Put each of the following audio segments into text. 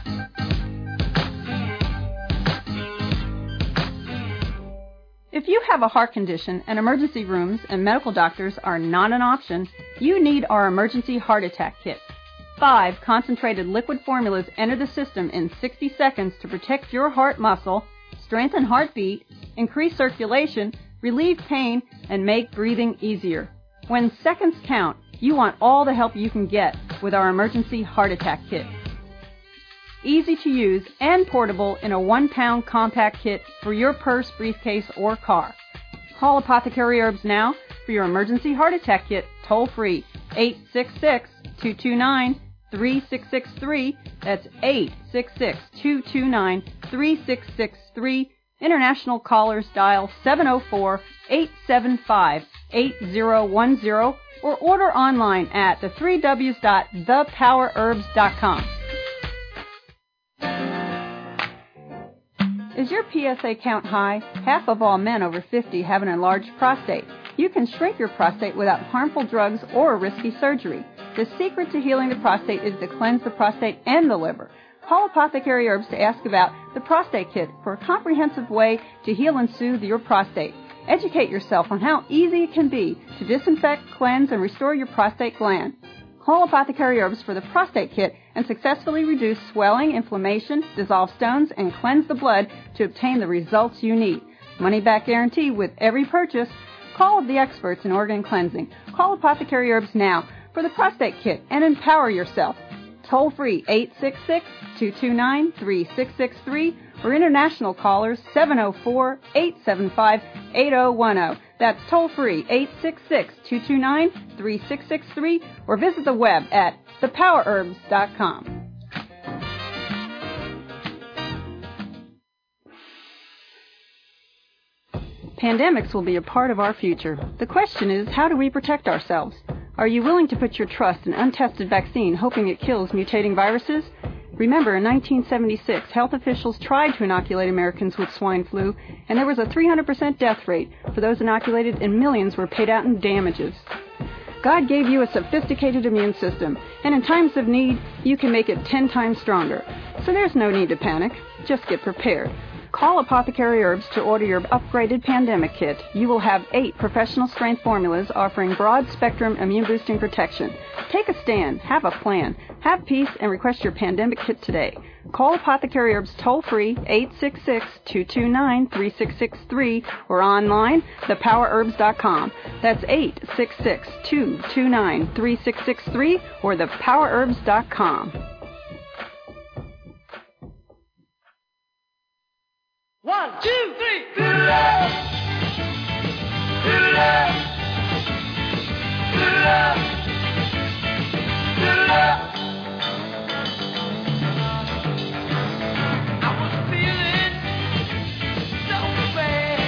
If you have a heart condition and emergency rooms and medical doctors are not an option, you need our Emergency Heart Attack Kit. 5 concentrated liquid formulas enter the system in 60 seconds to protect your heart muscle, strengthen heartbeat, increase circulation, relieve pain, and make breathing easier. When seconds count, you want all the help you can get with our Emergency Heart Attack Kit. Easy to use and portable in a 1-pound compact kit for your purse, briefcase, or car. Call Apothecary Herbs now for your Emergency Heart Attack Kit toll free 866-229-3663. That's 866-229-3663. International callers dial 704-875-8010 or order online at the3ws.thepowerherbs.com. Is your PSA count high? Half of all men over 50 have an enlarged prostate. You can shrink your prostate without harmful drugs or risky surgery. The secret to healing the prostate is to cleanse the prostate and the liver. Call Apothecary Herbs to ask about the Prostate Kit for a comprehensive way to heal and soothe your prostate. Educate yourself on how easy it can be to disinfect, cleanse, and restore your prostate gland. Call Apothecary Herbs for the Prostate Kit and successfully reduce swelling, inflammation, dissolve stones, and cleanse the blood to obtain the results you need. Money back guarantee with every purchase. Call the experts in organ cleansing. Call Apothecary Herbs now for the Prostate Kit and empower yourself. Toll free 866-229-3663 or international callers 704-875-8010. That's toll free 866-229-3663 or visit the web at thepowerherbs.com. Pandemics will be a part of our future. The question is, how do we protect ourselves? Are you willing to put your trust in untested vaccine, hoping it kills mutating viruses? Remember, in 1976, health officials tried to inoculate Americans with swine flu, and there was a 300% death rate for those inoculated, and millions were paid out in damages. God gave you a sophisticated immune system, and in times of need, you can make it 10 times stronger. So there's no need to panic. Just get prepared. Call Apothecary Herbs to order your upgraded pandemic kit. You will have 8 professional-strength formulas offering broad-spectrum immune-boosting protection. Take a stand. Have a plan. Have peace and request your pandemic kit today. Call Apothecary Herbs toll-free 866-229-3663 or online, thepowerherbs.com. That's 866-229-3663 or thepowerherbs.com. 1, 2, 3. Good love. Good love. Good love. Good love. I was feeling so bad.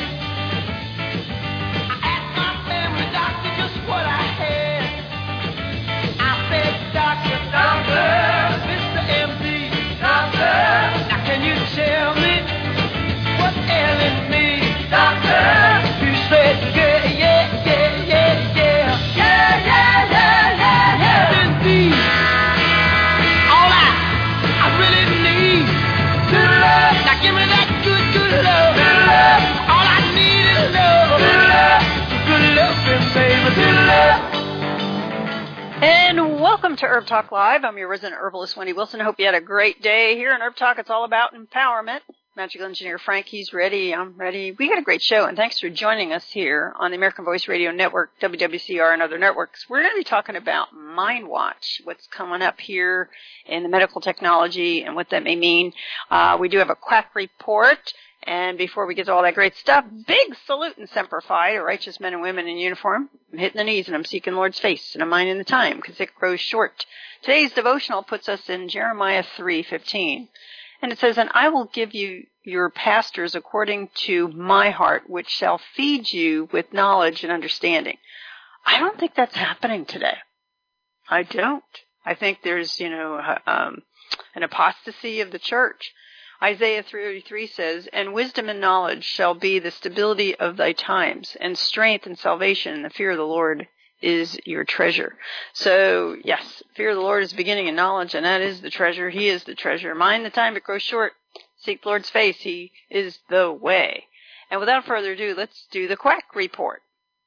I asked my family doctor just what I had. I said, Doctor, Mr. MD, Doctor, now can you tell me what's ailing me, Doctor? You said, yeah, yeah, yeah, yeah, yeah. Yeah, yeah, yeah, yeah, yeah. Indeed. All I really need. Good love. Now give me that good, good love. Good love. All I need is love. Good love. Good loving, baby. Good love. And welcome to Herb Talk Live. I'm your resident herbalist, Wendy Wilson. I hope you had a great day. Here in Herb Talk, it's all about empowerment. Magical Engineer Frank, he's ready. I'm ready. We got a great show, and thanks for joining us here on the American Voice Radio Network, WWCR, and other networks. We're going to be talking about MindWatch, what's coming up here in the medical technology and what that may mean. We do have a quack report, and before we get to all that great stuff, big salute and semper fi to righteous men and women in uniform. I'm hitting the knees, and I'm seeking Lord's face, and I'm minding the time because it grows short. Today's devotional puts us in Jeremiah 3:15. And it says, and I will give you your pastors according to my heart, which shall feed you with knowledge and understanding. I don't think that's happening today. I don't. I think there's, an apostasy of the church. Isaiah 3:33 says, and wisdom and knowledge shall be the stability of thy times, and strength and salvation and the fear of the Lord is your treasure. So, yes, fear of the Lord is the beginning of knowledge, and that is the treasure. He is the treasure. Mind the time it grows short. Seek the Lord's face. He is the way. And without further ado, let's do the Quack Report.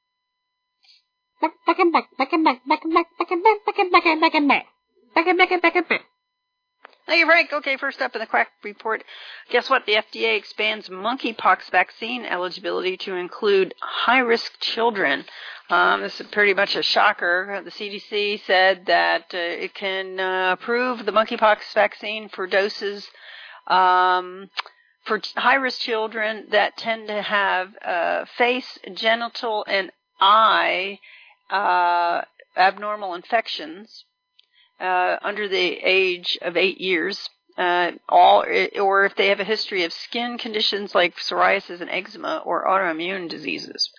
Thank you, Frank. Okay, first up in the Quack Report, guess what? The FDA expands monkeypox vaccine eligibility to include high-risk children. This is pretty much a shocker. The CDC said that it can approve the monkeypox vaccine for doses for high-risk children that tend to have face, genital, and eye abnormal infections. Under the age of 8 years, or if they have a history of skin conditions like psoriasis and eczema or autoimmune diseases.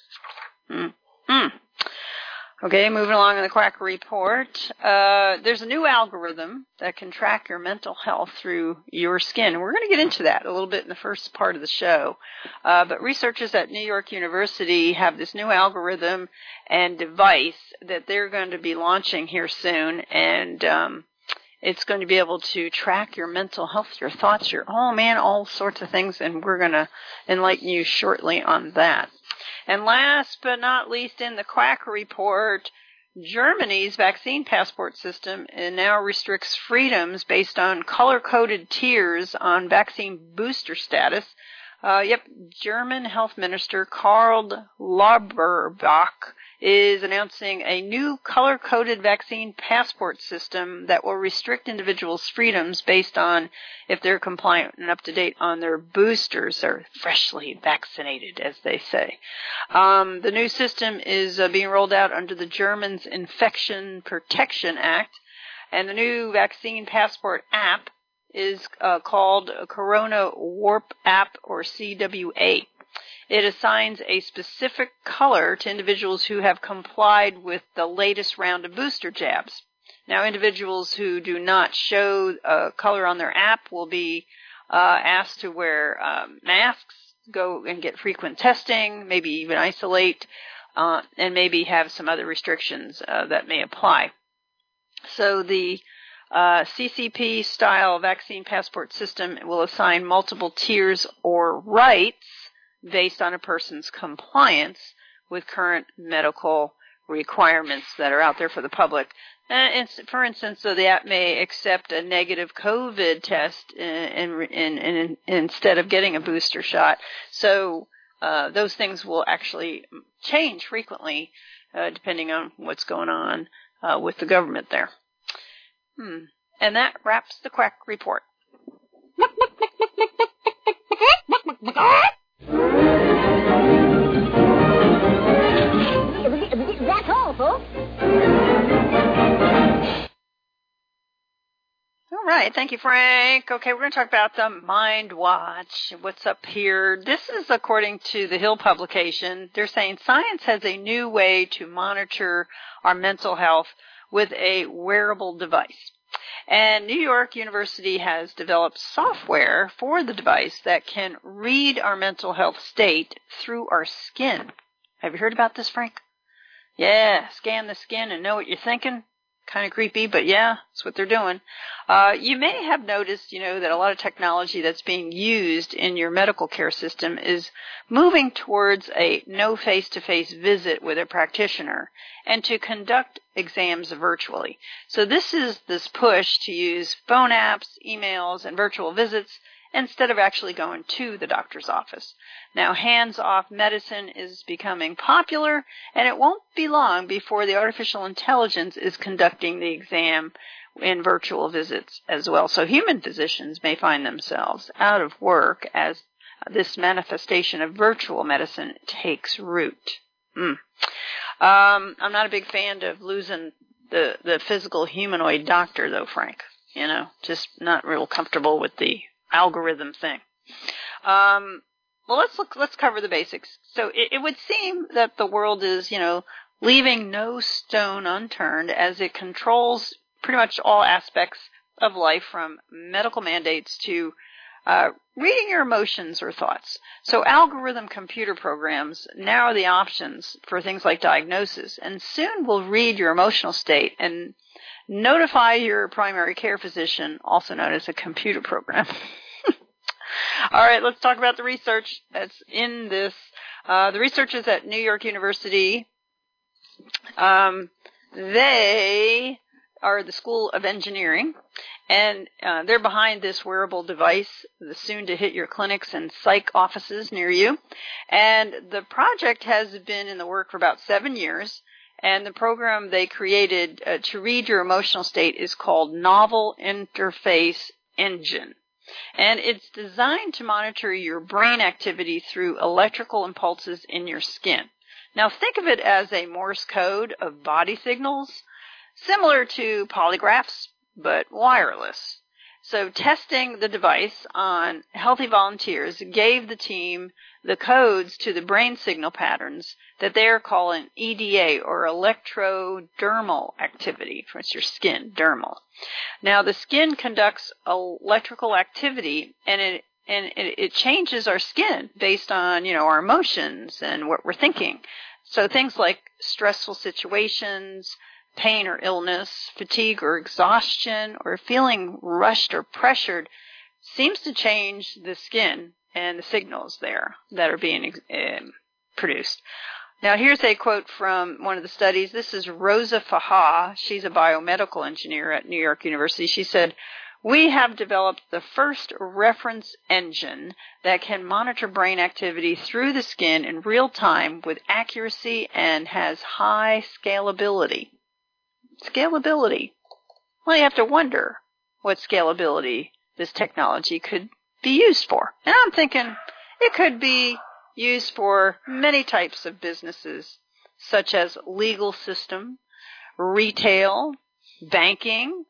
Okay, moving along in the Quack Report. There's a new algorithm that can track your mental health through your skin. We're going to get into that a little bit in the first part of the show. But researchers at New York University have this new algorithm and device that they're going to be launching here soon. And it's going to be able to track your mental health, your thoughts, all sorts of things. And we're going to enlighten you shortly on that. And last but not least in the Quack Report, Germany's vaccine passport system now restricts freedoms based on color-coded tiers on vaccine booster status. German Health Minister Karl Lauterbach is announcing a new color-coded vaccine passport system that will restrict individuals' freedoms based on if they're compliant and up-to-date on their boosters. They're freshly vaccinated, as they say. The new system is being rolled out under the German's Infection Protection Act, and the new vaccine passport app is called Corona Warp App, or CWA. It assigns a specific color to individuals who have complied with the latest round of booster jabs. Now, individuals who do not show a color on their app will be asked to wear masks, go and get frequent testing, maybe even isolate, and maybe have some other restrictions that may apply. So the CCP-style vaccine passport system will assign multiple tiers or rights based on a person's compliance with current medical requirements that are out there for the public. For instance, so the app may accept a negative COVID test instead of getting a booster shot. So those things will actually change frequently depending on what's going on with the government there. And that wraps the Quack Report. That's all, folks. All right. Thank you, Frank. Okay, we're going to talk about the Mind Watch. What's up here? This is according to the Hill publication. They're saying science has a new way to monitor our mental health with a wearable device. And New York University has developed software for the device that can read our mental health state through our skin. Have you heard about this, Frank? Yeah, scan the skin and know what you're thinking. Kind of creepy, but yeah, that's what they're doing. You may have noticed, that a lot of technology that's being used in your medical care system is moving towards a no face-to-face visit with a practitioner and to conduct exams virtually. So this is this push to use phone apps, emails, and virtual visits instead of actually going to the doctor's office. Now, hands-off medicine is becoming popular, and it won't be long before the artificial intelligence is conducting the exam in virtual visits as well. So human physicians may find themselves out of work as this manifestation of virtual medicine takes root. I'm not a big fan of losing the physical humanoid doctor, though, Frank. Just not real comfortable with the algorithm thing. Well, let's cover the basics. So it would seem that the world is, leaving no stone unturned as it controls pretty much all aspects of life, from medical mandates to reading your emotions or thoughts. So algorithm computer programs narrow the options for things like diagnosis, and soon will read your emotional state and notify your primary care physician, also known as a computer program. All right, let's talk about the research that's in this. The research is at New York University. They are the School of Engineering, and they're behind this wearable device, that's soon to hit your clinics and psych offices near you. And the project has been in the work for about 7 years, and the program they created to read your emotional state is called Novel Interface Engine. And it's designed to monitor your brain activity through electrical impulses in your skin. Now think of it as a Morse code of body signals, similar to polygraphs, but wireless. So testing the device on healthy volunteers gave the team the codes to the brain signal patterns that they are calling EDA, or electrodermal activity. It's your skin, dermal. Now the skin conducts electrical activity, and it changes our skin based on, our emotions and what we're thinking. So things like stressful situations, pain or illness, fatigue or exhaustion, or feeling rushed or pressured seems to change the skin and the signals there that are being produced. Now here's a quote from one of the studies. This is Rosa Faha. She's a biomedical engineer at New York University. She said, "We have developed the first reference engine that can monitor brain activity through the skin in real time with accuracy and has high scalability." Scalability. Well, you have to wonder what scalability this technology could be used for. And I'm thinking it could be used for many types of businesses, such as legal system, retail, banking,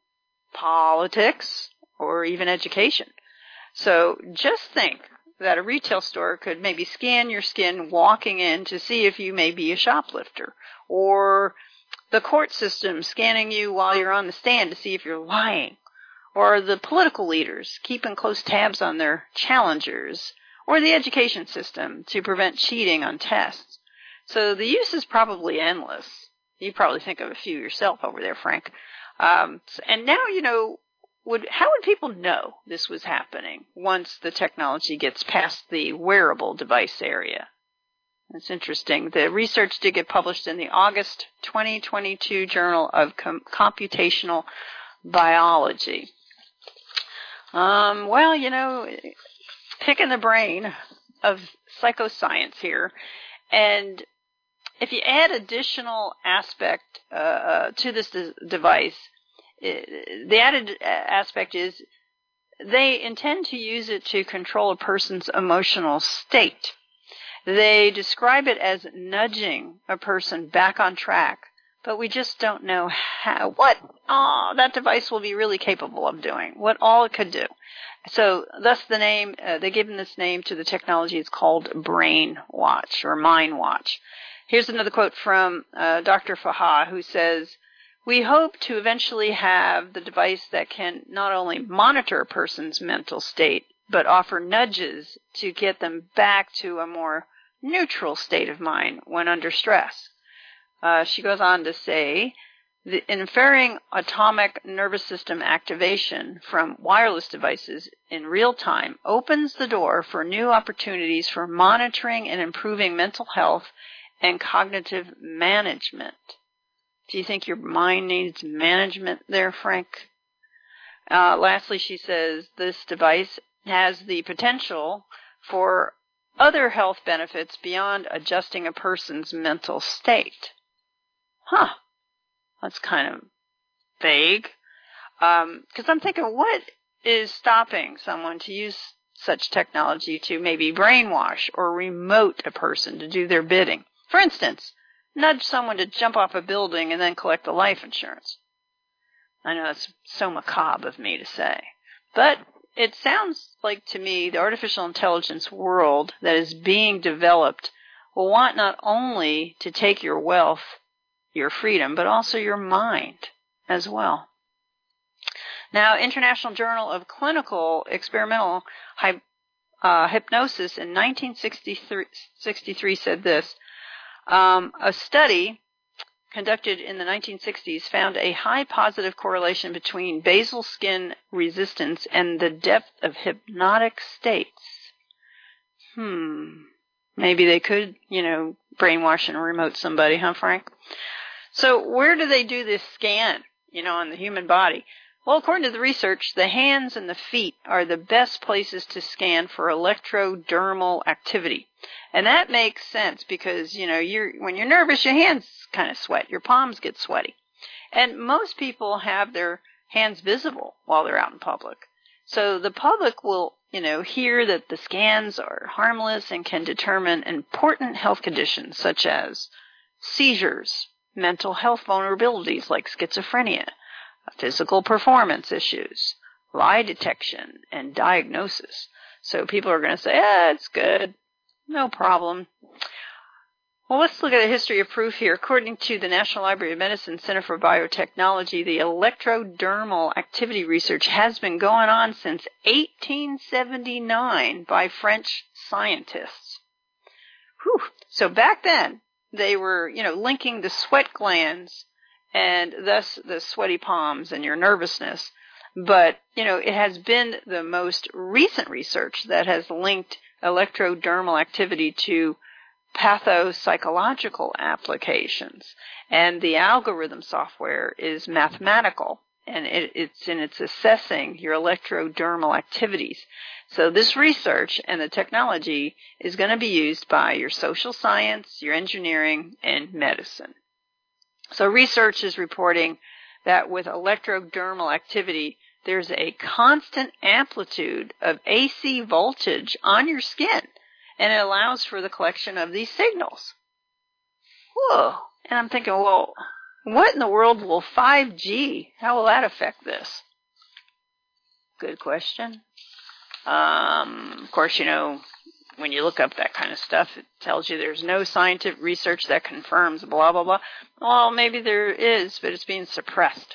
politics, or even education. So just think that a retail store could maybe scan your skin walking in to see if you may be a shoplifter, or the court system scanning you while you're on the stand to see if you're lying, or the political leaders keeping close tabs on their challengers, or the education system to prevent cheating on tests. So the use is probably endless. You probably think of a few yourself over there, Frank. And now, how would people know this was happening once the technology gets past the wearable device area? That's interesting. The research did get published in the August 2022 Journal of Computational Biology. Picking the brain of psychoscience here, and if you add additional aspect to this device, the added aspect is they intend to use it to control a person's emotional state. They describe it as nudging a person back on track, but we just don't know what that device will be really capable of doing, what all it could do. So thus the name, they've given this name to the technology. It's called Brain Watch or Mind Watch. Here's another quote from Dr. Faha, who says, "We hope to eventually have the device that can not only monitor a person's mental state, but offer nudges to get them back to a more neutral state of mind when under stress." She goes on to say, "The inferring autonomic nervous system activation from wireless devices in real time opens the door for new opportunities for monitoring and improving mental health and cognitive management." Do you think your mind needs management there, Frank? Lastly, she says this device has the potential for other health benefits beyond adjusting a person's mental state. That's kind of vague. Because I'm thinking, what is stopping someone to use such technology to maybe brainwash or remote a person to do their bidding? For instance, nudge someone to jump off a building and then collect the life insurance. I know that's so macabre of me to say, but it sounds like to me the artificial intelligence world that is being developed will want not only to take your wealth, your freedom, but also your mind as well. Now, International Journal of Clinical Experimental Hypnosis in 1963 said this. A study conducted in the 1960s found a high positive correlation between basal skin resistance and the depth of hypnotic states. Maybe they could, brainwash and remote somebody, huh, Frank? So where do they do this scan, on the human body? Well, according to the research, the hands and the feet are the best places to scan for electrodermal activity. And that makes sense because, when you're nervous, your hands kind of sweat. Your palms get sweaty. And most people have their hands visible while they're out in public. So the public will, hear that the scans are harmless and can determine important health conditions such as seizures, mental health vulnerabilities like schizophrenia, physical performance issues, lie detection, and diagnosis. So people are going to say, it's good. No problem. Well, let's look at a history of proof here. According to the National Library of Medicine Center for Biotechnology, the electrodermal activity research has been going on since 1879 by French scientists. Whew. So back then, they were, linking the sweat glands and thus the sweaty palms and your nervousness. But, it has been the most recent research that has linked electrodermal activity to pathopsychological applications. And the algorithm software is mathematical, and it's assessing your electrodermal activities. So this research and the technology is going to be used by your social science, your engineering, and medicine. So research is reporting that with electrodermal activity, there's a constant amplitude of AC voltage on your skin, and it allows for the collection of these signals. Whoa. And I'm thinking, well, what in the world will 5G, how will that affect this? Good question. Of course, when you look up that kind of stuff, it tells you there's no scientific research that confirms blah, blah, blah. Well, maybe there is, but it's being suppressed.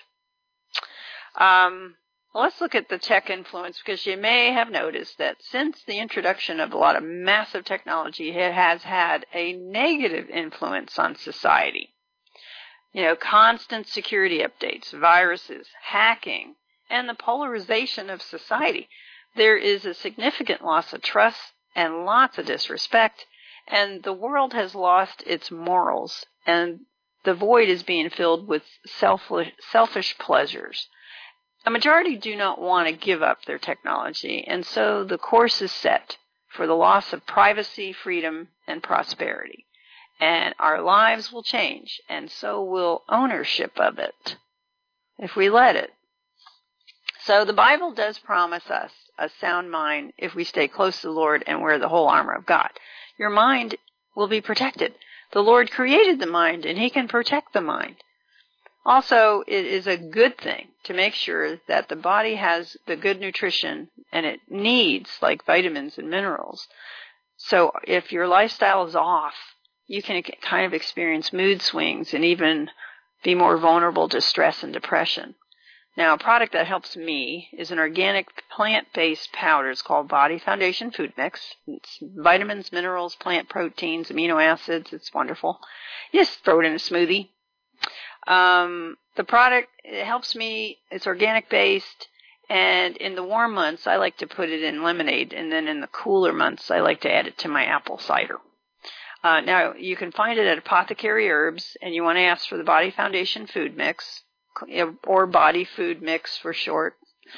Let's look at the tech influence, because you may have noticed that since the introduction of a lot of massive technology, it has had a negative influence on society. Constant security updates, viruses, hacking, and the polarization of society. There is a significant loss of trust and lots of disrespect, and the world has lost its morals, and the void is being filled with selfish pleasures. A majority do not want to give up their technology, and so the course is set for the loss of privacy, freedom, and prosperity. And our lives will change, and so will ownership of it, if we let it. So the Bible does promise us a sound mind if we stay close to the Lord and wear the whole armor of God. Your mind will be protected. The Lord created the mind, and He can protect the mind. Also, it is a good thing to make sure that the body has the good nutrition and it needs, like vitamins and minerals. So if your lifestyle is off, you can kind of experience mood swings and even be more vulnerable to stress and depression. Now, a product that helps me is an organic plant-based powder. It's called Body Foundation Food Mix. It's vitamins, minerals, plant proteins, amino acids. It's wonderful. You just throw it in a smoothie. The product, it helps me. It's organic based, and in the warm months, I like to put it in lemonade, and then in the cooler months, I like to add it to my apple cider. Now, you can find it at Apothecary Herbs, and you want to ask for the Body Foundation Food Mix, or Body Food Mix for short.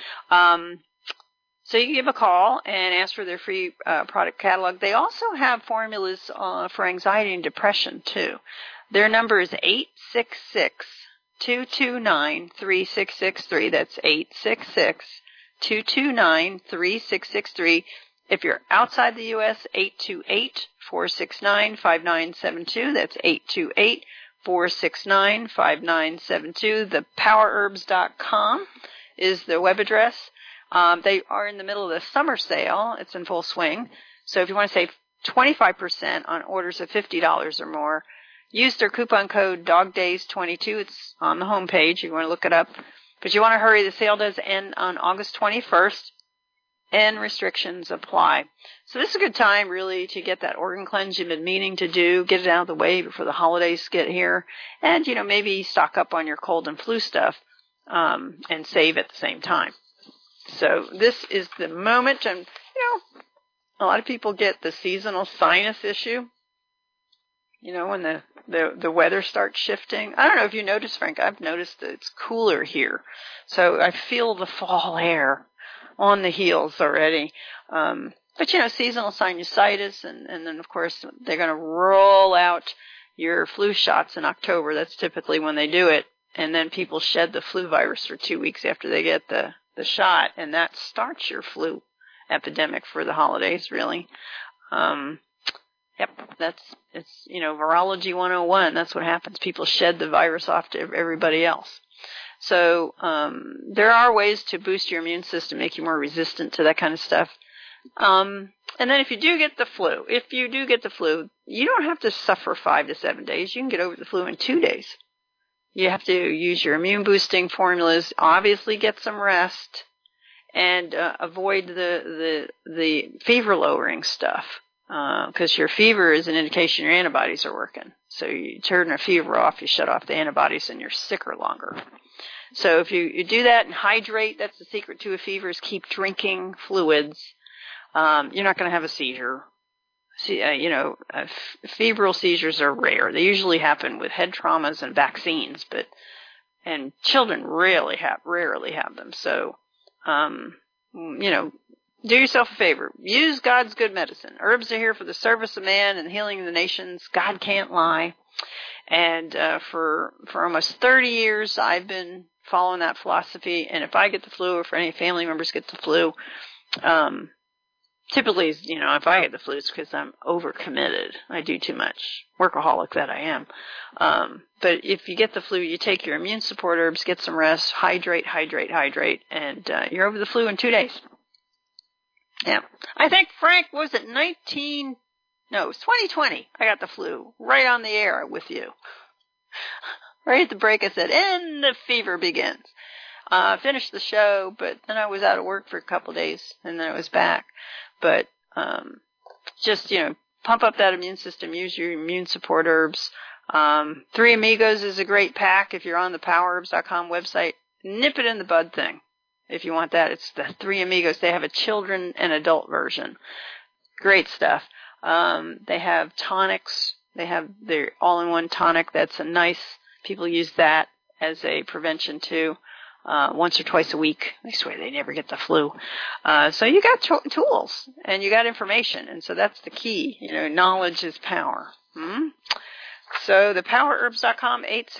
So you can give a call and ask for their free product catalog. They also have formulas for anxiety and depression, too. Their number is 866-229-3663. That's 866-229-3663. If you're outside the U.S., 828-469-5972. That's 828-469-5972. The powerherbs.com is the web address. They are in the middle of the summer sale. It's in full swing. So if you want to save 25% on orders of $50 or more, use their coupon code DOGDAYS22. It's on the homepage. You want to look it up. But you want to hurry. The sale does end on August 21st, and restrictions apply. So this is a good time, really, to get that organ cleanse you've been meaning to do, get it out of the way before the holidays get here, and, maybe stock up on your cold and flu stuff and save at the same time. So this is the moment, and, a lot of people get the seasonal sinus issue, when the weather starts shifting. I don't know if you noticed, Frank, I've noticed that it's cooler here. So I feel the fall air on the heels already. But, seasonal sinusitis, and then, of course, they're going to roll out your flu shots in October. That's typically when they do it. And then people shed the flu virus for 2 weeks after they get the shot, and that starts your flu epidemic for the holidays, really. Yep, it's virology 101. That's what happens. People shed the virus off to everybody else. So there are ways to boost your immune system, make you more resistant to that kind of stuff. And then if you do get the flu, you don't have to suffer 5 to 7 days. You can get over the flu in 2 days. You have to use your immune boosting formulas, obviously get some rest, and avoid the fever lowering stuff. Because your fever is an indication your antibodies are working. So you turn a fever off, you shut off the antibodies, and you're sicker longer. So if you do that and hydrate, that's the secret to a fever, is keep drinking fluids. You're not going to have a seizure. Febrile seizures are rare. They usually happen with head traumas and vaccines, and children rarely have them. So, do yourself a favor. Use God's good medicine. Herbs are here for the service of man and the healing of the nations. God can't lie. And for almost 30 years, I've been following that philosophy. And if I get the flu, or if any family members get the flu, typically, if I get the flu, it's because I'm overcommitted. I do too much. Workaholic that I am. But if you get the flu, you take your immune support herbs, get some rest, hydrate, and you're over the flu in 2 days. Yeah. I think, Frank, was it 2020, I got the flu right on the air with you. Right at the break, I said, and the fever begins. Finished the show, but then I was out of work for a couple of days, and then I was back. But just, pump up that immune system, use your immune support herbs. 3 Amigos is a great pack if you're on the PowerHerbs.com website. Nip it in the bud thing. If you want that, it's the 3 Amigos. They have a children and adult version. Great stuff. They have tonics. They have their all-in-one tonic. That's people use that as a prevention too. Once or twice a week. I swear they never get the flu. So you got tools and you got information. And so that's the key. Knowledge is power. So the PowerHerbs.com,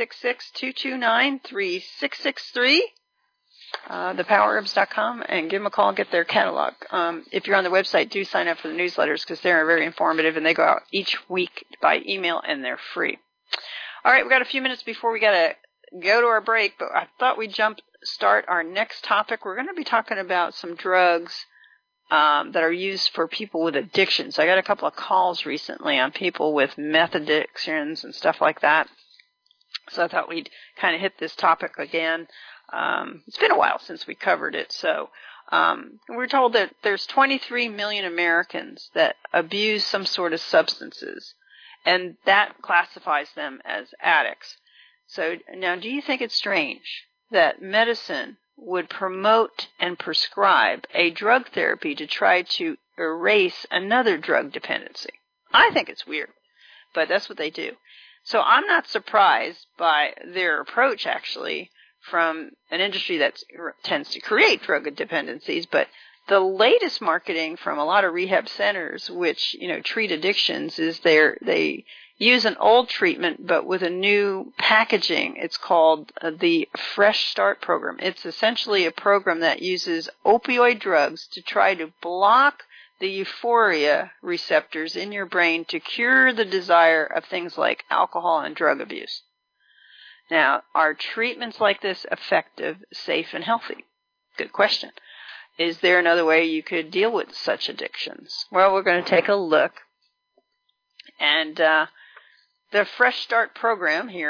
866-229-3663. ThePowerHerbs.com, and give them a call and get their catalog. If you're on the website, do sign up for the newsletters because they're very informative and they go out each week by email and they're free. All right, we got a few minutes before we got to go to our break, but I thought we'd start our next topic. We're going to be talking about some drugs that are used for people with addictions. I got a couple of calls recently on people with meth addictions and stuff like that. So I thought we'd kind of hit this topic again. It's been a while since we covered it, so we're told that there's 23 million Americans that abuse some sort of substances, and that classifies them as addicts. So now, do you think it's strange that medicine would promote and prescribe a drug therapy to try to erase another drug dependency? I think it's weird, but that's what they do. So I'm not surprised by their approach, actually, from an industry that tends to create drug dependencies, but the latest marketing from a lot of rehab centers, which, treat addictions, is they use an old treatment, but with a new packaging. It's called the Fresh Start Program. It's essentially a program that uses opioid drugs to try to block the euphoria receptors in your brain to cure the desire of things like alcohol and drug abuse. Now, are treatments like this effective, safe, and healthy? Good question. Is there another way you could deal with such addictions? Well, we're going to take a look. And the Fresh Start program here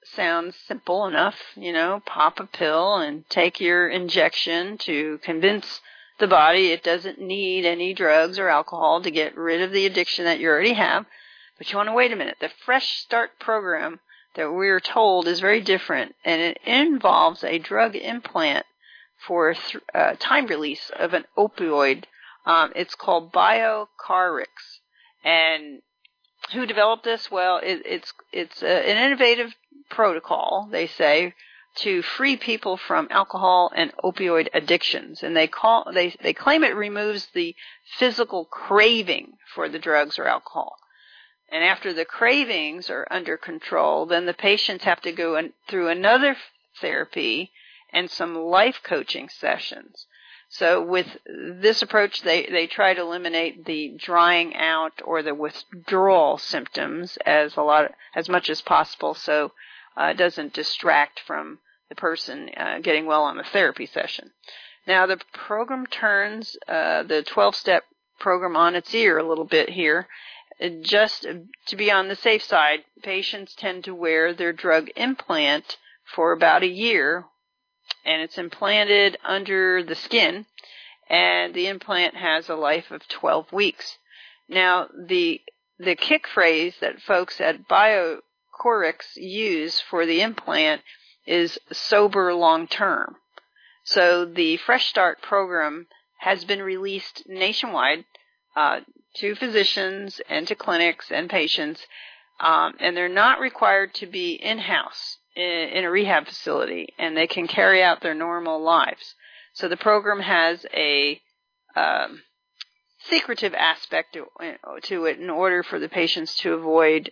sounds simple enough, pop a pill and take your injection to convince the body it doesn't need any drugs or alcohol to get rid of the addiction that you already have. But you want to wait a minute. The Fresh Start program that we're told is very different, and it involves a drug implant for time release of an opioid. It's called BioCarix. And who developed this? Well, it's an innovative protocol, they say, to free people from alcohol and opioid addictions. And they claim it removes the physical craving for the drugs or alcohol. And after the cravings are under control, then the patients have to go through another therapy and some life coaching sessions. So with this approach, they try to eliminate the drying out or the withdrawal symptoms as much as possible, so it doesn't distract from the person getting well on the therapy session. Now, the program turns the 12-step program on its ear a little bit here. Just to be on the safe side, patients tend to wear their drug implant for about a year, and it's implanted under the skin, and the implant has a life of 12 weeks. Now, the kick phrase that folks at BioCarix use for the implant is sober long term. So the Fresh Start program has been released nationwide to physicians and to clinics and patients, and they're not required to be in-house in a rehab facility, and they can carry out their normal lives. So the program has a secretive aspect to it in order for the patients to avoid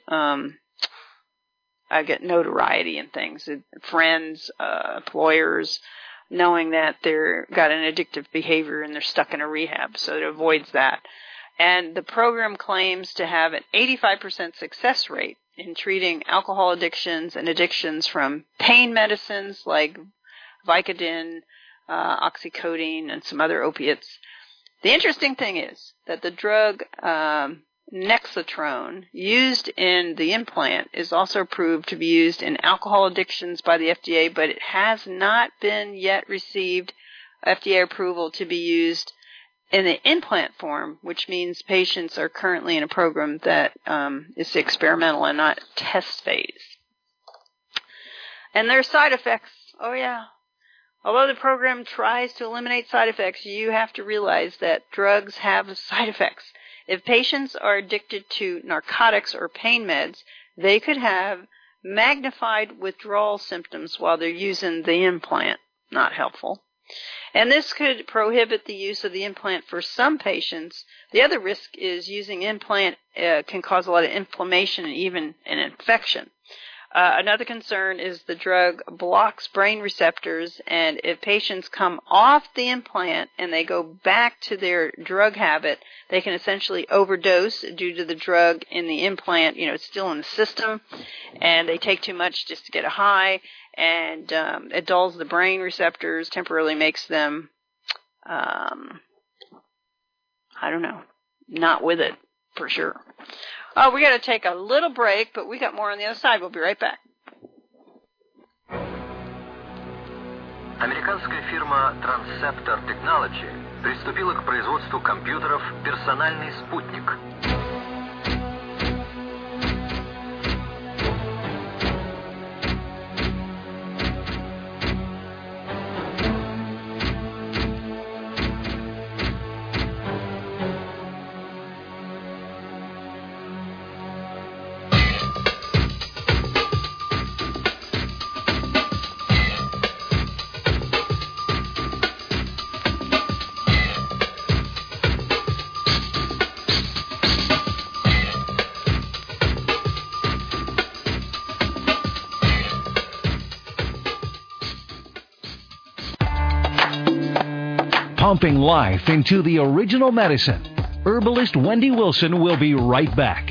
get notoriety and things, friends, employers, knowing that they're got an addictive behavior and they're stuck in a rehab. So it avoids that. And the program claims to have an 85% success rate in treating alcohol addictions and addictions from pain medicines like Vicodin, oxycodone, and some other opiates. The interesting thing is that the drug Nexatrone used in the implant is also approved to be used in alcohol addictions by the FDA, but it has not been yet received FDA approval to be used in the implant form, which means patients are currently in a program that is experimental and not test phase. And there are side effects. Oh, yeah. Although the program tries to eliminate side effects, you have to realize that drugs have side effects. If patients are addicted to narcotics or pain meds, they could have magnified withdrawal symptoms while they're using the implant. Not helpful. And this could prohibit the use of the implant for some patients. The other risk is using implant can cause a lot of inflammation and even an infection. Another concern is the drug blocks brain receptors, and if patients come off the implant and they go back to their drug habit, they can essentially overdose due to the drug in the implant. It's still in the system, and they take too much just to get a high, and it dulls the brain receptors, temporarily makes them, not with it for sure. Oh, we got to take a little break, but we got more on the other side. We'll be right back. Американская фирма Transceptor Technology приступила к производству компьютеров «Персональный спутник». Pumping life into the original medicine. Herbalist Wendy Wilson will be right back.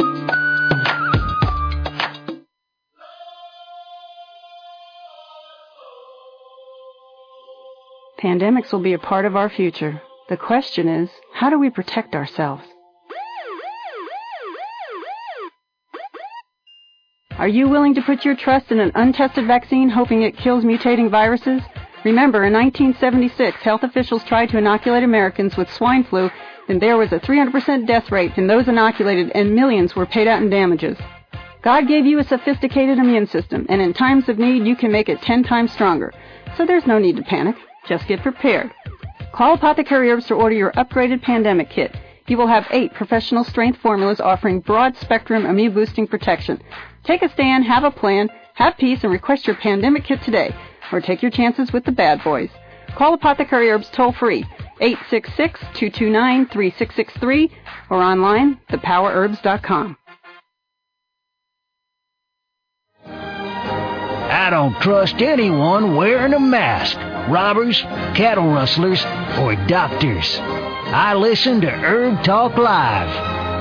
Pandemics will be a part of our future. The question is, how do we protect ourselves? Are you willing to put your trust in an untested vaccine hoping it kills mutating viruses? Remember, in 1976, health officials tried to inoculate Americans with swine flu, and there was a 300% death rate in those inoculated, and millions were paid out in damages. God gave you a sophisticated immune system, and in times of need, you can make it 10 times stronger. So there's no need to panic. Just get prepared. Call Apothecary Herbs to order your upgraded pandemic kit. You will have 8 professional strength formulas offering broad-spectrum immune-boosting protection. Take a stand, have a plan, have peace, and request your pandemic kit today. Or take your chances with the bad boys. Call Apothecary Herbs toll-free, 866-229-3663, or online, thepowerherbs.com. I don't trust anyone wearing a mask. Robbers, cattle rustlers, or doctors. I listen to Herb Talk Live.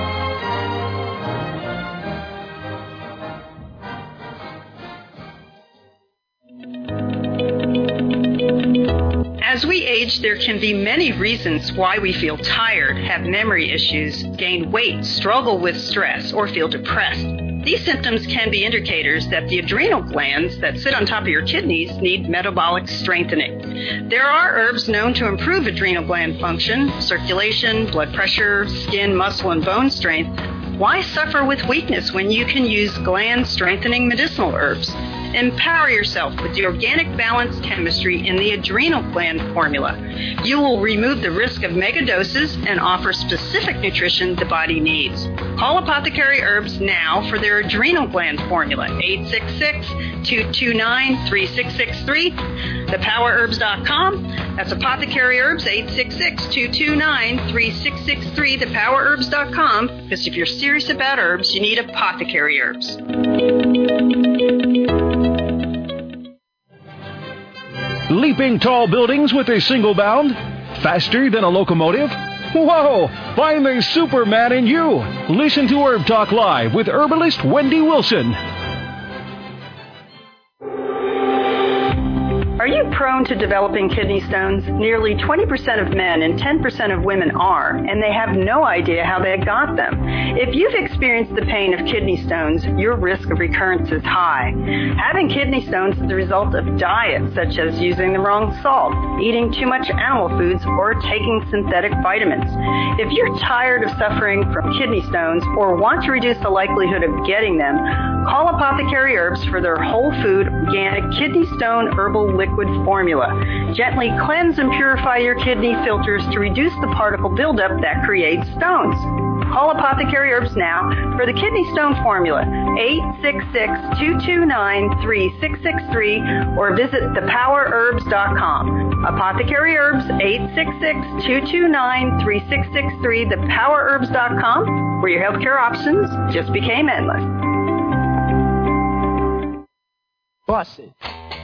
As we age, there can be many reasons why we feel tired, have memory issues, gain weight, struggle with stress, or feel depressed. These symptoms can be indicators that the adrenal glands that sit on top of your kidneys need metabolic strengthening. There are herbs known to improve adrenal gland function, circulation, blood pressure, skin, muscle, and bone strength. Why suffer with weakness when you can use gland-strengthening medicinal herbs? Empower yourself with the organic balanced chemistry in the adrenal gland formula. You will remove the risk of megadoses and offer specific nutrition the body needs. Call Apothecary Herbs now for their adrenal gland formula, 866-229-3663, thepowerherbs.com. That's Apothecary Herbs, 866-229-3663, thepowerherbs.com, because if you're serious about herbs, you need Apothecary Herbs. Leaping tall buildings with a single bound? Faster than a locomotive? Whoa! Find the Superman in you! Listen to Herb Talk Live with herbalist Wendy Wilson. Are you prone to developing kidney stones? Nearly 20% of men and 10% of women are, and they have no idea how they got them. If you've experienced the pain of kidney stones, your risk of recurrence is high. Having kidney stones is the result of diets such as using the wrong salt, eating too much animal foods, or taking synthetic vitamins. If you're tired of suffering from kidney stones or want to reduce the likelihood of getting them, call Apothecary Herbs for their whole food, organic kidney stone herbal liquid formula. Gently cleanse and purify your kidney filters to reduce the particle buildup that creates stones. Call Apothecary Herbs now for the kidney stone formula, 866-229-3663, or visit thepowerherbs.com. Apothecary Herbs, 866-229-3663, thepowerherbs.com, where your healthcare options just became endless. Bust it.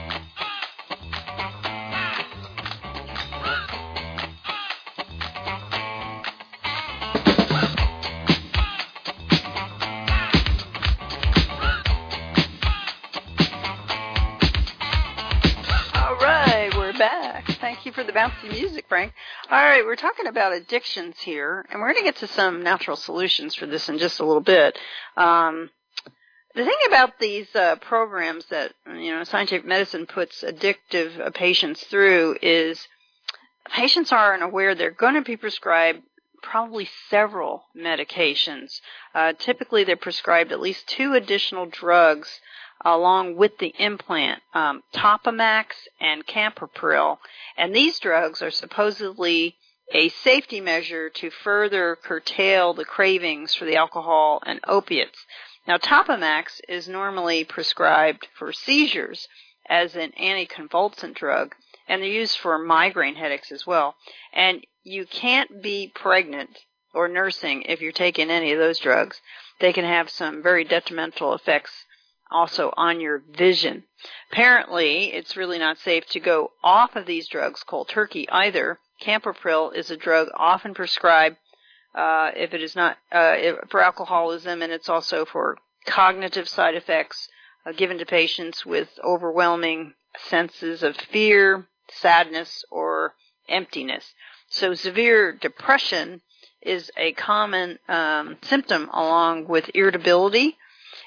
Thank you for the bouncy music, Frank. All right, we're talking about addictions here, and we're going to get to some natural solutions for this in just a little bit. The thing about these programs that, scientific medicine puts addictive patients through is patients aren't aware they're going to be prescribed probably several medications. Typically, they're prescribed at least 2 additional drugs along with the implant, Topamax and Camperpril. And these drugs are supposedly a safety measure to further curtail the cravings for the alcohol and opiates. Now, Topamax is normally prescribed for seizures as an anticonvulsant drug, and they're used for migraine headaches as well. And you can't be pregnant or nursing if you're taking any of those drugs. They can have some very detrimental effects also on your vision. Apparently, it's really not safe to go off of these drugs cold turkey either. Camperpril is a drug often prescribed if it is not for alcoholism, and it's also for cognitive side effects given to patients with overwhelming senses of fear, sadness, or emptiness. So severe depression is a common symptom along with irritability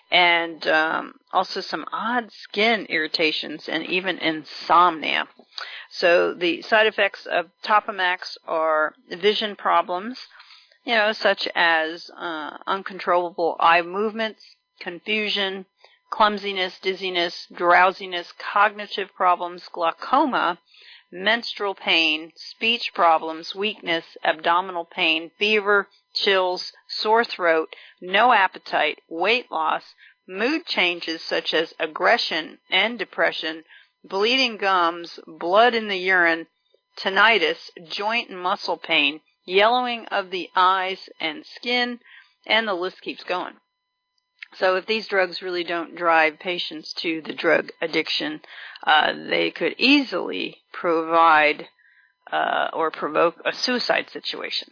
and also some odd skin irritations and even insomnia. So the side effects of Topamax are vision problems, such as uncontrollable eye movements, confusion, clumsiness, dizziness, drowsiness, cognitive problems, glaucoma, menstrual pain, speech problems, weakness, abdominal pain, fever, chills, sore throat, no appetite, weight loss, mood changes such as aggression and depression, bleeding gums, blood in the urine, tinnitus, joint and muscle pain, yellowing of the eyes and skin, and the list keeps going. So if these drugs really don't drive patients to the drug addiction, they could easily provide or provoke a suicide situation.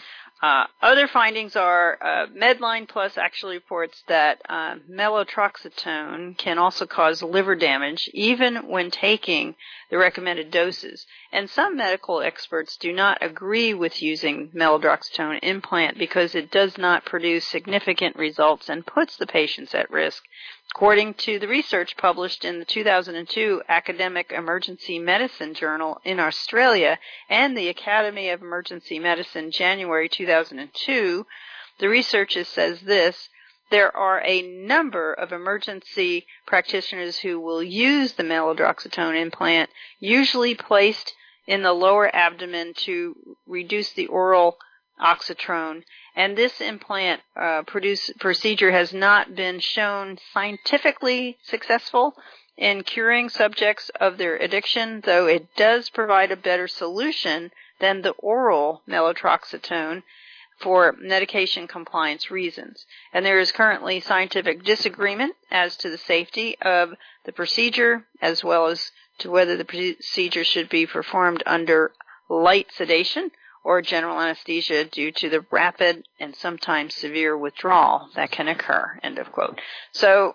Other findings are Medline Plus actually reports that mellotroxetone can also cause liver damage even when taking the recommended doses. And some medical experts do not agree with using mellotroxetone implant because it does not produce significant results and puts the patients at risk. According to the research published in the 2002 Academic Emergency Medicine Journal in Australia and the Academy of Emergency Medicine January 2002, the researcher says this: there are a number of emergency practitioners who will use the mellotroxetone implant, usually placed in the lower abdomen to reduce the oral oxytocin, and this implant procedure has not been shown scientifically successful in curing subjects of their addiction, though it does provide a better solution than the oral mellotroxetone for medication compliance reasons. And there is currently scientific disagreement as to the safety of the procedure, as well as to whether the procedure should be performed under light sedation or general anesthesia due to the rapid and sometimes severe withdrawal that can occur, end of quote. So,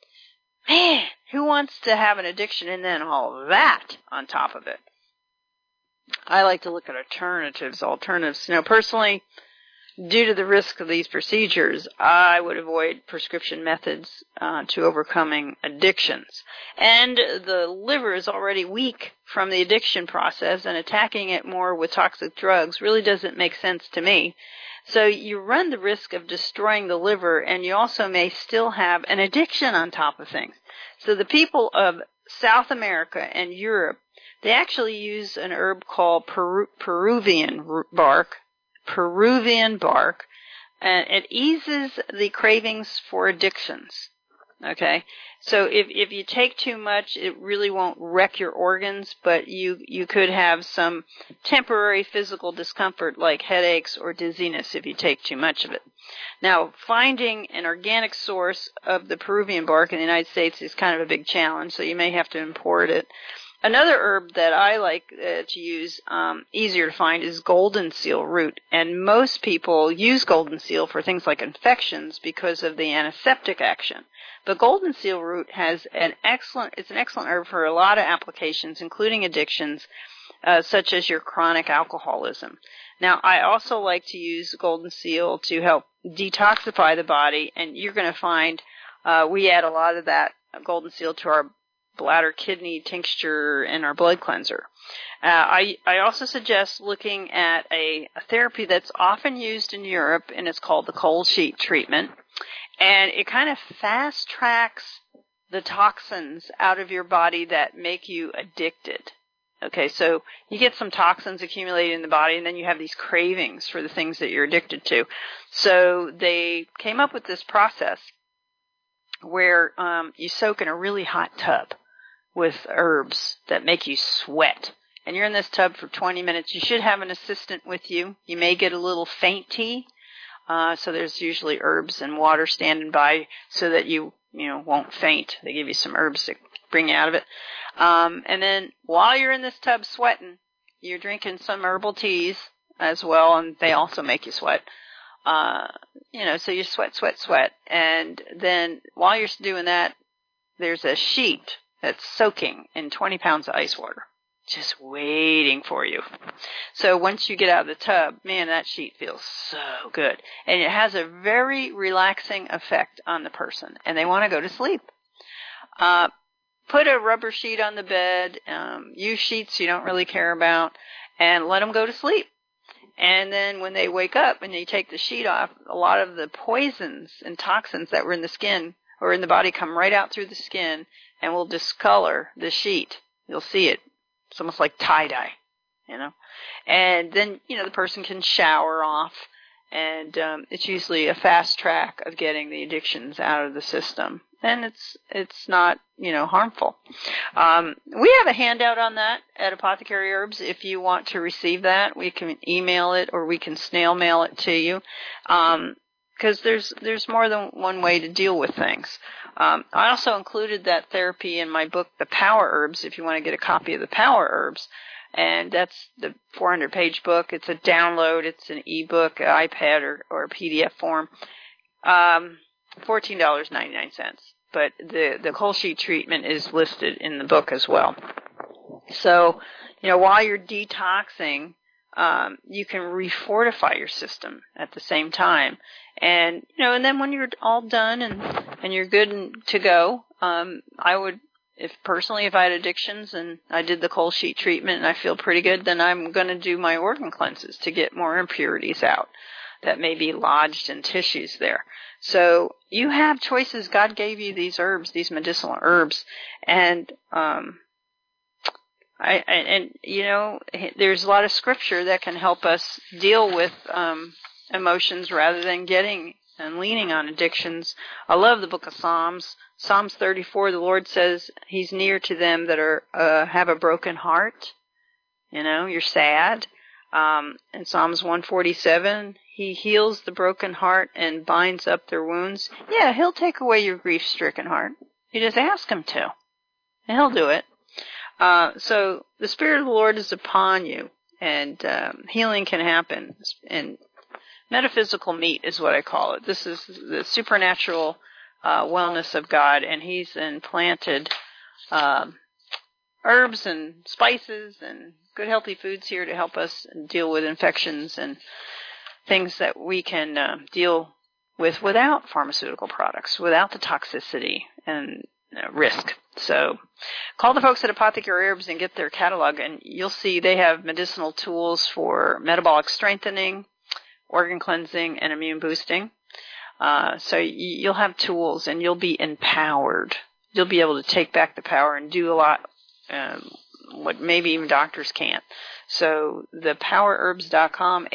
man, who wants to have an addiction and then all of that on top of it? I like to look at alternatives. Personally, due to the risk of these procedures, I would avoid prescription methods to overcoming addictions. And the liver is already weak from the addiction process, and attacking it more with toxic drugs really doesn't make sense to me. So you run the risk of destroying the liver, and you also may still have an addiction on top of things. So the people of South America and Europe, they actually use an herb called Peruvian bark, and it eases the cravings for addictions. Okay, so if you take too much, it really won't wreck your organs, but you could have some temporary physical discomfort like headaches or dizziness if you take too much of it. Now, finding an organic source of the Peruvian bark in the United States is kind of a big challenge, so you may have to import it. Another herb that I like to use, easier to find, is golden seal root. And most people use golden seal for things like infections because of the antiseptic action. But golden seal root it's an excellent herb for a lot of applications, including addictions, such as your chronic alcoholism. Now, I also like to use golden seal to help detoxify the body, and you're going to find we add a lot of that golden seal to our bladder kidney tincture and our blood cleanser. I also suggest looking at a therapy that's often used in Europe, and it's called the cold sheet treatment. And it kind of fast tracks the toxins out of your body that make you addicted. Okay, so you get some toxins accumulated in the body, and then you have these cravings for the things that you're addicted to. So they came up with this process where you soak in a really hot tub with herbs that make you sweat. And you're in this tub for 20 minutes. You should have an assistant with you. You may get a little fainty. So there's usually herbs and water standing by so that you won't faint. They give you some herbs to bring you out of it. And then while you're in this tub sweating, you're drinking some herbal teas as well, and they also make you sweat. So you sweat. And then while you're doing that, there's a sheet that's soaking in 20 pounds of ice water. just waiting for you. So once you get out of the tub, man, that sheet feels so good. And it has a very relaxing effect on the person, and they want to go to sleep. Put a rubber sheet on the bed, use sheets you don't really care about, and let them go to sleep. And then when they wake up and you take the sheet off, a lot of the poisons and toxins that were in the skin or in the body come right out through the skin and will discolor the sheet. You'll see it. It's almost like tie-dye, you know. And then, you know, the person can shower off, and it's usually a fast track of getting the addictions out of the system. And it's not, you know, harmful. We have a handout on that at Apothecary Herbs. If you want to receive that, we can email it or we can snail mail it to you. Because there's more than one way to deal with things. I also included that therapy in my book, The Power Herbs, if you want to get a copy of The Power Herbs. And that's the 400-page book. It's a download. It's an ebook, an iPad, or a PDF form. $14.99. But the cold sheet treatment is listed in the book as well. So, you know, while you're detoxing, you can refortify your system at the same time. And, you know, and then when you're all done and you're good to go, I would, if I had addictions and I did the cold sheet treatment and I feel pretty good, then I'm going to do my organ cleanses to get more impurities out that may be lodged in tissues there. So you have choices. God gave you these herbs, these medicinal herbs, and you know, there's a lot of scripture that can help us deal with emotions rather than getting and leaning on addictions. I love the book of Psalms. Psalms 34, the Lord says He's near to them that are have a broken heart. You know, you're sad. In Psalms 147, He heals the broken heart and binds up their wounds. Yeah, He'll take away your grief-stricken heart. You just ask Him to, and He'll do it. So the Spirit of the Lord is upon you, and healing can happen. And metaphysical meat is what I call it. This is the supernatural wellness of God, and He's implanted herbs and spices and good healthy foods here to help us deal with infections and things that we can deal with without pharmaceutical products, without the toxicity and risk. So call the folks at Apothecary Herbs and get their catalog, and you'll see they have medicinal tools for metabolic strengthening, organ cleansing, and immune boosting. So you'll have tools, and you'll be empowered. You'll be able to take back the power and do a lot what maybe even doctors can't. So thepowerherbs.com,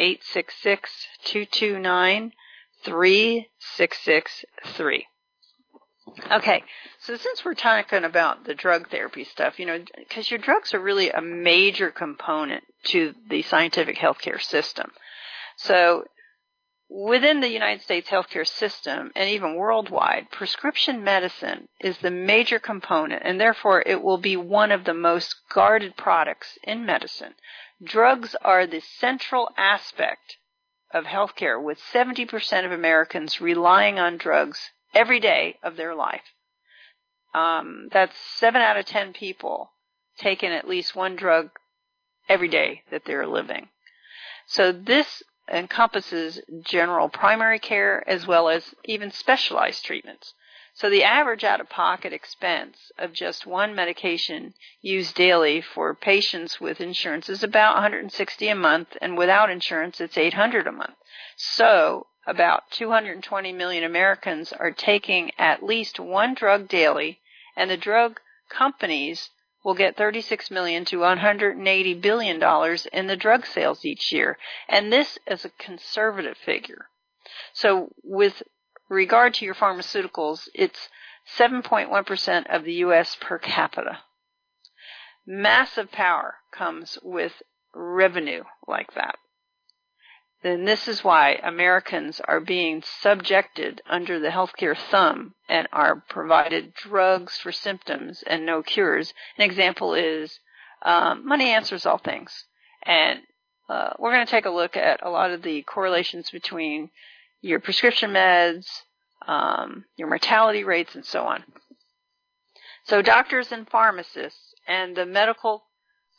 866-229-3663. Okay, so since we're talking about the drug therapy stuff, you know, because your drugs are really a major component to the scientific healthcare system. So within the United States healthcare system, and even worldwide, prescription medicine is the major component, and therefore it will be one of the most guarded products in medicine. Drugs are the central aspect of healthcare, with 70% of Americans relying on drugs every day of their life. That's 7 out of 10 people taking at least one drug every day that they're living. So this encompasses general primary care as well as even specialized treatments. So the average out-of-pocket expense of just one medication used daily for patients with insurance is about $160 a month, and without insurance it's $800 a month. So about 220 million Americans are taking at least one drug daily, and the drug companies will get $36 million to $180 billion in the drug sales each year. And this is a conservative figure. So with regard to your pharmaceuticals, it's 7.1% of the U.S. per capita. Massive power comes with revenue like that. Then this is why Americans are being subjected under the healthcare thumb and are provided drugs for symptoms and no cures. An example is money answers all things. And we're going to take a look at a lot of the correlations between your prescription meds, your mortality rates, and so on. So doctors and pharmacists and the medical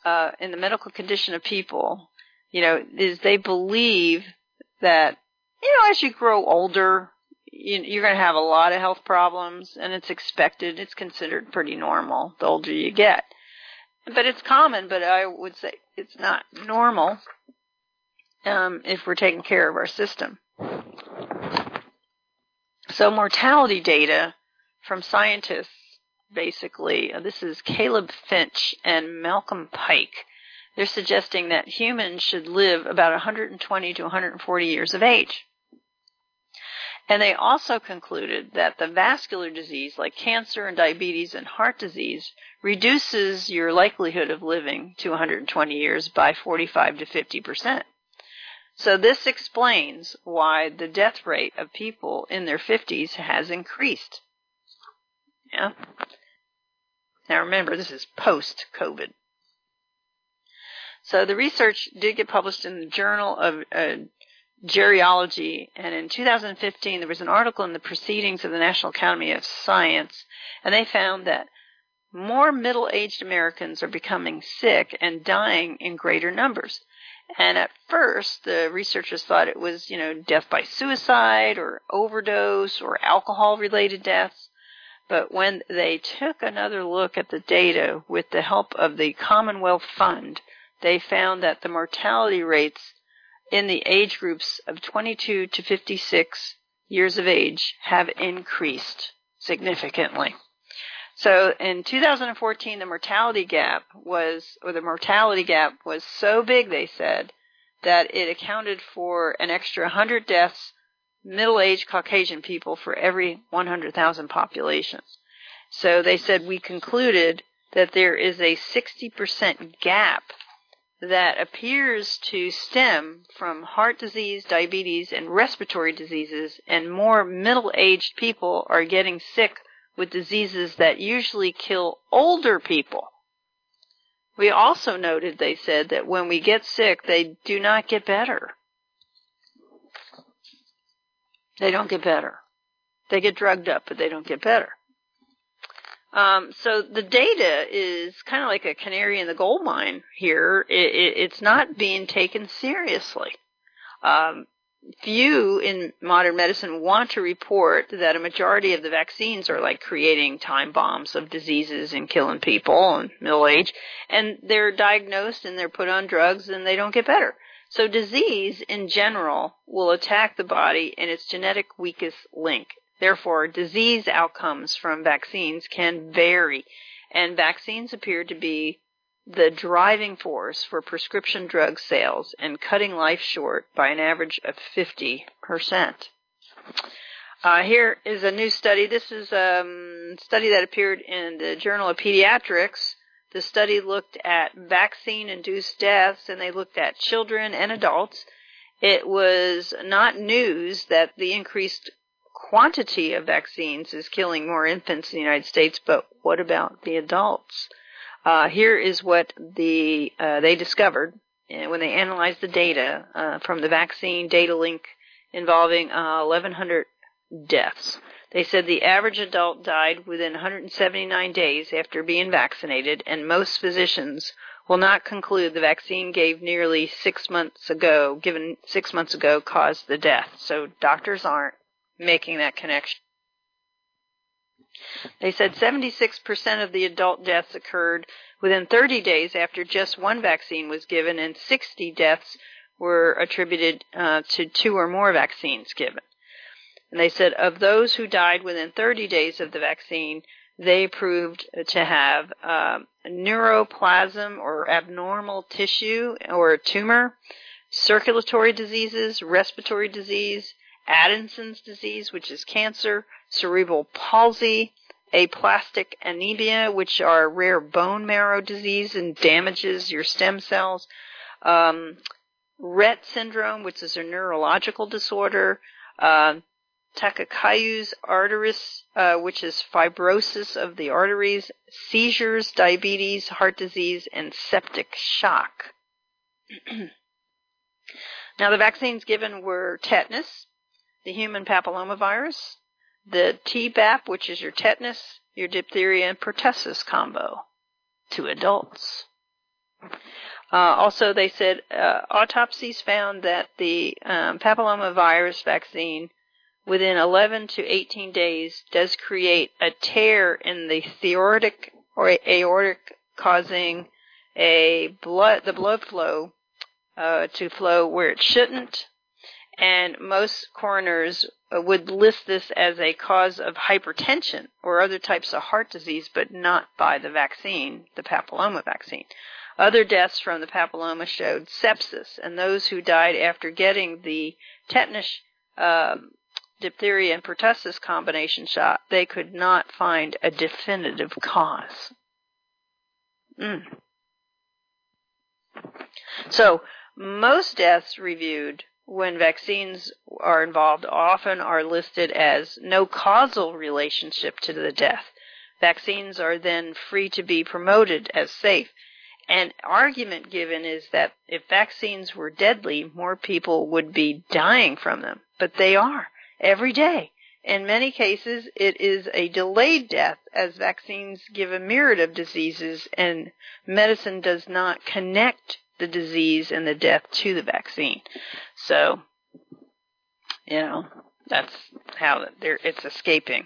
in the medical condition of people, is they believe that, as you grow older, you're going to have a lot of health problems, and it's expected. It's considered pretty normal the older you get. But it's common, but I would say it's not normal if we're taking care of our system. So mortality data from scientists, basically, this is Caleb Finch and Malcolm Pike. They're suggesting that humans should live about 120 to 140 years of age. And they also concluded that the vascular disease like cancer and diabetes and heart disease reduces your likelihood of living to 120 years by 45 to 50%. So this explains why the death rate of people in their 50s has increased. Yeah. Now remember, this is post-COVID. So the research did get published in the Journal of Geriology, and in 2015 there was an article in the Proceedings of the National Academy of Science, and they found that more middle-aged Americans are becoming sick and dying in greater numbers. And at first, the researchers thought it was, death by suicide or overdose or alcohol-related deaths. But when they took another look at the data with the help of the Commonwealth Fund, they found that the mortality rates in the age groups of 22 to 56 years of age have increased significantly. So in 2014, the mortality gap was so big, they said, that it accounted for an extra 100 deaths, middle-aged Caucasian people, for every 100,000 populations. So they said we concluded that there is a 60% gap that appears to stem from heart disease, diabetes, and respiratory diseases, and more middle-aged people are getting sick with diseases that usually kill older people. We also noted, they said, that when we get sick, they do not get better. They don't get better. They get drugged up, but they don't get better. So the data is kind of like a canary in the gold mine here. It's not being taken seriously. Few in modern medicine want to report that a majority of the vaccines are like creating time bombs of diseases and killing people in middle age, and they're diagnosed and they're put on drugs and they don't get better. So disease in general will attack the body in its genetic weakest link. Therefore, disease outcomes from vaccines can vary, and vaccines appear to be the driving force for prescription drug sales and cutting life short by an average of 50%. Here is a new study. This is a study that appeared in the Journal of Pediatrics. The study looked at vaccine-induced deaths, and they looked at children and adults. It was not news that the increased quantity of vaccines is killing more infants in the United States, but what about the adults? Here is what they discovered when they analyzed the data from the vaccine data link involving 1,100 deaths. They said the average adult died within 179 days after being vaccinated, and most physicians will not conclude the vaccine given 6 months ago caused the death. So doctors aren't making that connection. They said 76% of the adult deaths occurred within 30 days after just one vaccine was given, and 60 deaths were attributed to 2 or more vaccines given. And they said of those who died within 30 days of the vaccine, they proved to have neuroplasm or abnormal tissue or a tumor, circulatory diseases, respiratory disease, Addison's disease, which is cancer, cerebral palsy, aplastic anemia, which are rare bone marrow disease and damages your stem cells, Rett syndrome, which is a neurological disorder, Takakayu's arteries, which is fibrosis of the arteries, seizures, diabetes, heart disease, and septic shock. Now, the vaccines given were tetanus, the human papillomavirus, the Tdap, which is your tetanus, your diphtheria, and pertussis combo to adults. Also, they said autopsies found that the papillomavirus vaccine within 11 to 18 days does create a tear in the aortic causing the blood flow to flow where it shouldn't. And most coroners would list this as a cause of hypertension or other types of heart disease, but not by the vaccine, the papilloma vaccine. Other deaths from the papilloma showed sepsis, and those who died after getting the tetanus, diphtheria, and pertussis combination shot, they could not find a definitive cause. So, most deaths reviewed when vaccines are involved often are listed as no causal relationship to the death. Vaccines are then free to be promoted as safe. An argument given is that if vaccines were deadly, more people would be dying from them. But they are, every day. In many cases, it is a delayed death, as vaccines give a myriad of diseases, and medicine does not connect the disease and the death to the vaccine. So, that's how it's escaping.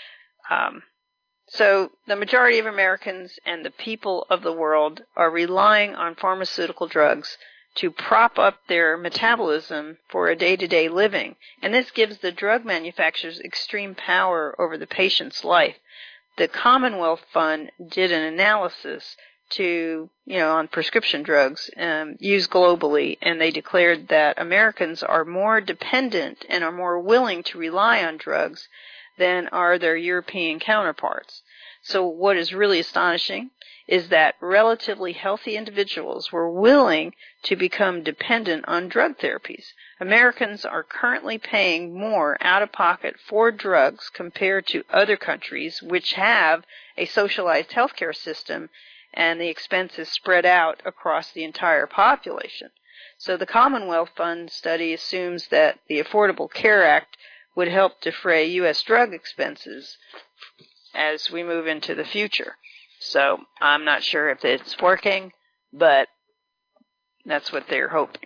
So the majority of Americans and the people of the world are relying on pharmaceutical drugs to prop up their metabolism for a day-to-day living, and this gives the drug manufacturers extreme power over the patient's life. The Commonwealth Fund did an analysis on prescription drugs used globally, and they declared that Americans are more dependent and are more willing to rely on drugs than are their European counterparts. So what is really astonishing is that relatively healthy individuals were willing to become dependent on drug therapies. Americans are currently paying more out of pocket for drugs compared to other countries which have a socialized healthcare system, and the expense is spread out across the entire population. So the Commonwealth Fund study assumes that the Affordable Care Act would help defray U.S. drug expenses as we move into the future. So I'm not sure if it's working, but that's what they're hoping.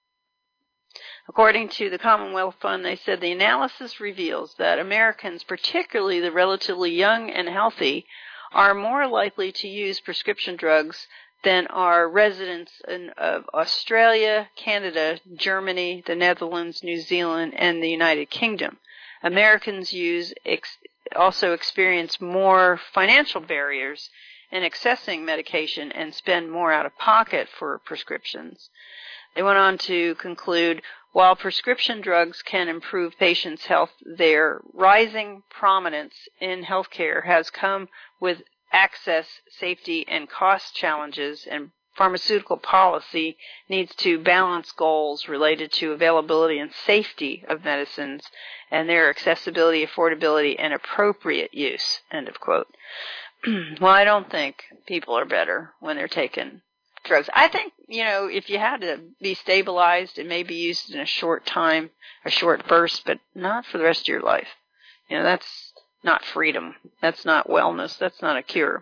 According to the Commonwealth Fund, they said the analysis reveals that Americans, particularly the relatively young and healthy, are more likely to use prescription drugs than are residents of Australia, Canada, Germany, the Netherlands, New Zealand, and the United Kingdom. Americans also experience more financial barriers in accessing medication and spend more out of pocket for prescriptions. They went on to conclude, while prescription drugs can improve patients' health, their rising prominence in healthcare has come with access, safety, and cost challenges, and pharmaceutical policy needs to balance goals related to availability and safety of medicines and their accessibility, affordability, and appropriate use, end of quote. Well, I don't think people are better when they're taking drugs. I think, if you had to be stabilized, it may be used in a short time, a short burst, but not for the rest of your life. That's not freedom. That's not wellness. That's not a cure.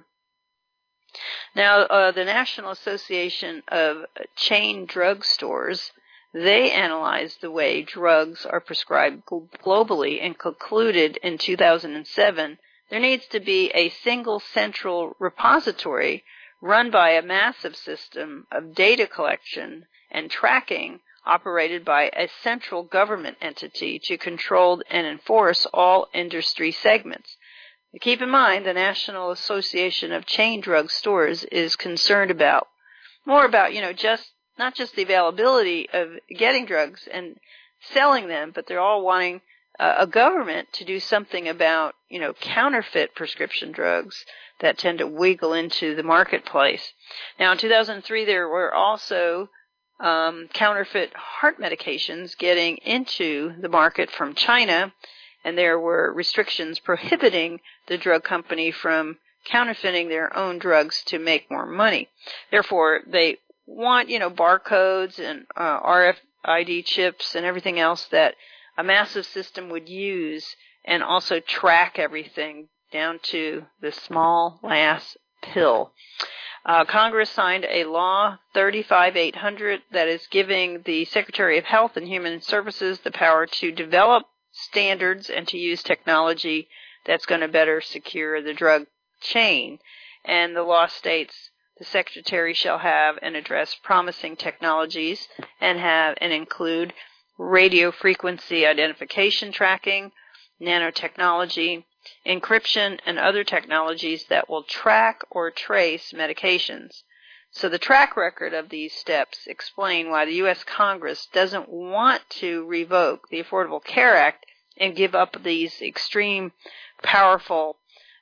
Now, the National Association of Chain Drug Stores, they analyzed the way drugs are prescribed globally and concluded in 2007 there needs to be a single central repository run by a massive system of data collection and tracking operated by a central government entity to control and enforce all industry segments. Keep in mind, the National Association of Chain Drug Stores is concerned more about, not just the availability of getting drugs and selling them, but they're all wanting a government to do something about, counterfeit prescription drugs that tend to wiggle into the marketplace. Now, in 2003, there were also counterfeit heart medications getting into the market from China, and there were restrictions prohibiting the drug company from counterfeiting their own drugs to make more money. Therefore, they want, barcodes and RFID chips and everything else that a massive system would use, and also track everything down to the small last pill. Congress signed a law, 35800, that is giving the Secretary of Health and Human Services the power to develop standards and to use technology that's going to better secure the drug chain. And the law states the Secretary shall have and address promising technologies and include radio frequency identification tracking, nanotechnology, encryption, and other technologies that will track or trace medications. So the track record of these steps explain why the U.S. Congress doesn't want to revoke the Affordable Care Act and give up these extreme, powerful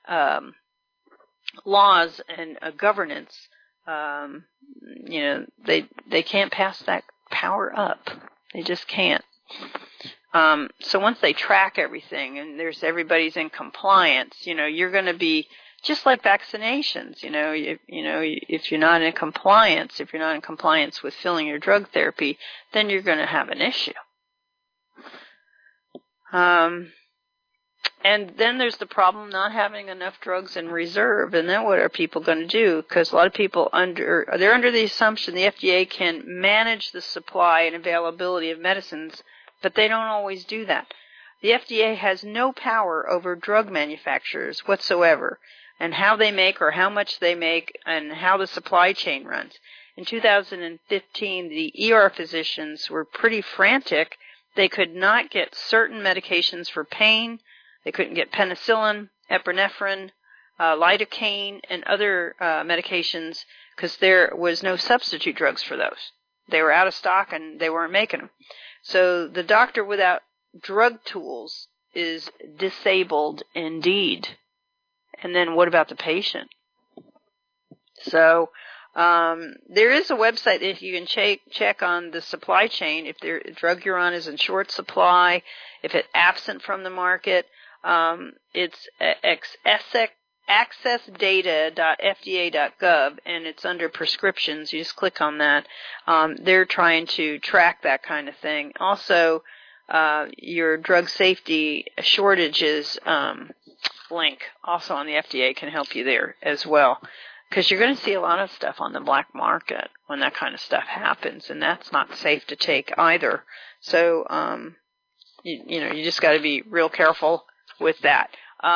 laws and governance. They can't pass that power up. They just can't. So once they track everything and everybody's in compliance, you're going to be just like vaccinations. If you're not in compliance with filling your drug therapy, then you're going to have an issue. And then there's the problem not having enough drugs in reserve. And then what are people going to do? Because a lot of people they're under the assumption the FDA can manage the supply and availability of medicines, but they don't always do that. The FDA has no power over drug manufacturers whatsoever, and how they make or how much they make and how the supply chain runs. In 2015, the ER physicians were pretty frantic. They could not get certain medications for pain. They couldn't get penicillin, epinephrine, lidocaine, and other medications because there was no substitute drugs for those. They were out of stock and they weren't making them. So the doctor without drug tools is disabled indeed. And then what about the patient? So there is a website that you can check on the supply chain if the drug you're on is in short supply, if it's absent from the market. It's accessdata.fda.gov, and it's under prescriptions. You just click on that. They're trying to track that kind of thing. Also, your drug safety shortages link also on the FDA can help you there as well. Because you're going to see a lot of stuff on the black market when that kind of stuff happens, and that's not safe to take either. So, you just got to be real careful with that.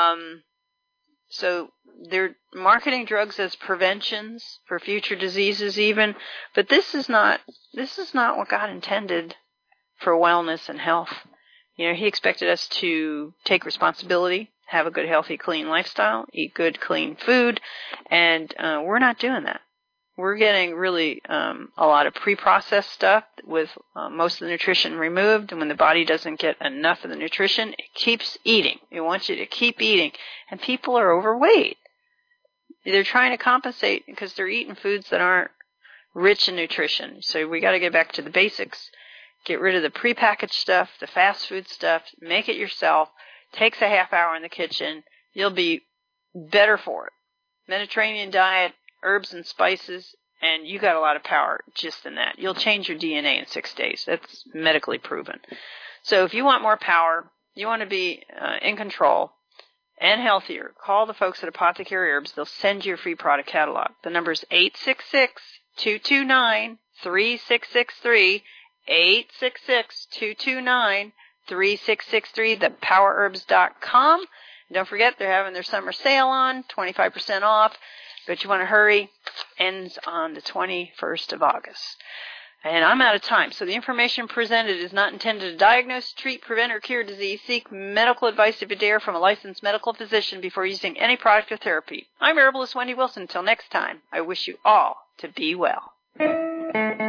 So they're marketing drugs as preventions for future diseases even, but this is not what God intended for wellness and health. He expected us to take responsibility, have a good, healthy, clean lifestyle, eat good, clean food, and we're not doing that. We're getting really a lot of pre-processed stuff with most of the nutrition removed, and when the body doesn't get enough of the nutrition, it keeps eating. It wants you to keep eating, and people are overweight. They're trying to compensate because they're eating foods that aren't rich in nutrition. So we got to get back to the basics. Get rid of the prepackaged stuff, the fast food stuff, make it yourself. Takes a half hour in the kitchen. You'll be better for it. Mediterranean diet, herbs and spices, and you got a lot of power just in that. You'll change your DNA in 6 days. That's medically proven. So if you want more power, you want to be in control and healthier, call the folks at Apothecary Herbs. They'll send you a free product catalog. The number is 866-229-3663, 866-229-3663, thepowerherbs.com. Don't forget, they're having their summer sale on, 25% off. But you want to hurry. Ends on the 21st of August. And I'm out of time. So the information presented is not intended to diagnose, treat, prevent, or cure disease. Seek medical advice if you dare from a licensed medical physician before using any product or therapy. I'm herbalist Wendy Wilson. Until next time, I wish you all to be well.